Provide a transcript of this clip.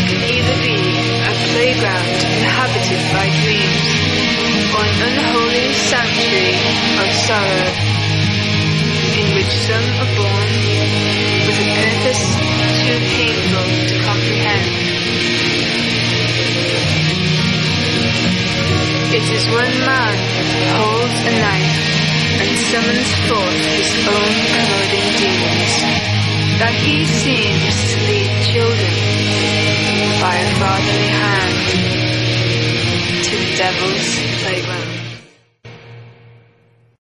can either be a playground inhabited by dreams, or an unholy sanctuary of sorrow, in which some are born with a purpose too painful to comprehend. It is one man who holds a knife and summons forth his own corroding demons, that he seems to lead children by a fatherly hand to the devil's playground.